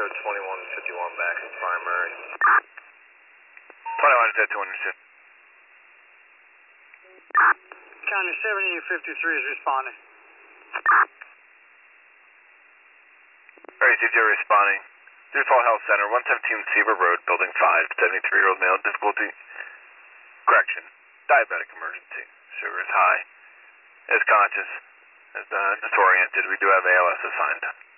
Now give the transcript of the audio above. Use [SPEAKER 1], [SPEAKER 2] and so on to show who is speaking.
[SPEAKER 1] show 2151 back in primary.
[SPEAKER 2] 21 is at 202.
[SPEAKER 3] County 7853 is responding.
[SPEAKER 2] Alright, CJ responding. Default Health Center, 117 Seaver Road, Building 5, 73-year-old male, difficulty, correction, diabetic emergency. Sugar is high, is conscious, is disoriented. We do have ALS assigned.